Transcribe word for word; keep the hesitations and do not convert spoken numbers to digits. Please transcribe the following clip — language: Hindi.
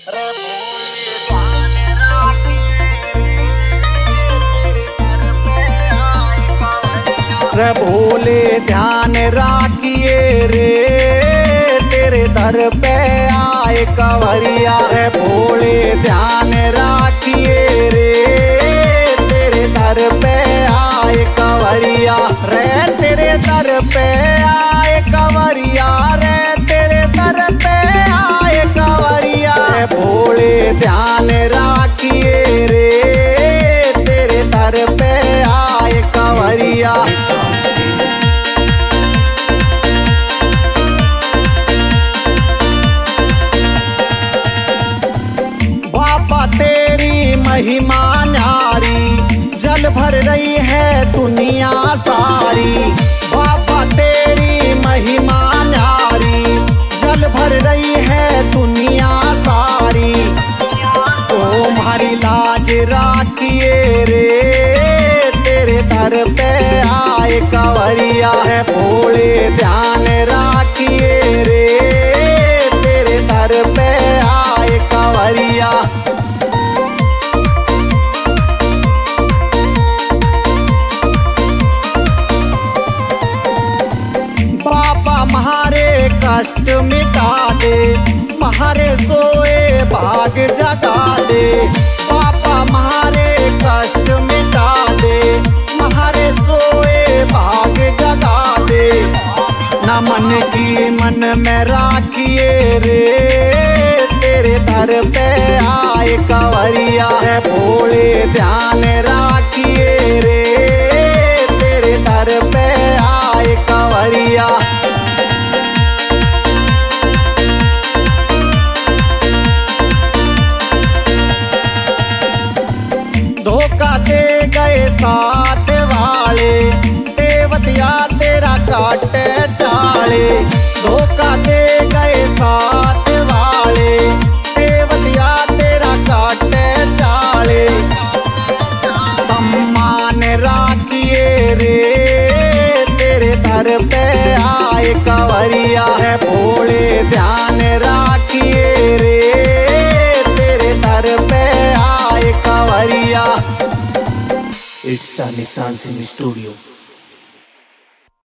रे भोले ध्यान राखिए रे तेरे दर पे आए कंवरिया। रे भोले ध्यान राखिए रे तेरे दर पे आए कंवरिया। रे तेरे दर पे आए कंवरिया। रे तेरे दर पे आए कंवरिया। रे भोले ध्यान राखिए रे तेरे दर पे आए कंवरिया। महिमा न्यारी जल भर रही है दुनिया सारी। बाबा तेरी महिमा न्यारी जल भर रही है दुनिया सारी। तुम्हारी लाज राखिए रे तेरे दर पे आए कंवरिया। है भोले ध्यान राखिए रे तेरे दर पे आए कंवरिया। महारे कष्ट मिटा दे महारे सोए भाग जगा दे। पापा महारे कष्ट मिटा दे महारे सोए भाग जगा दे। न मन की मन में राखिए रे तेरे दर पे आए कंवरिया। है भोले ध्यान राखिए रे तेरे दर पे आए कंवरिया। धोखा दे गए साथ वाले देवतिया तेरा काटे चाले। धोखा दे गए साथ वाले देवतिया तेरा काटे चाले। सम्मान राखिए रे तेरे दर पे आए कंवरिया। है भोले ध्यान राखिए रे तेरे दर पे आए कंवरिया। It's Sunny Sun Studio.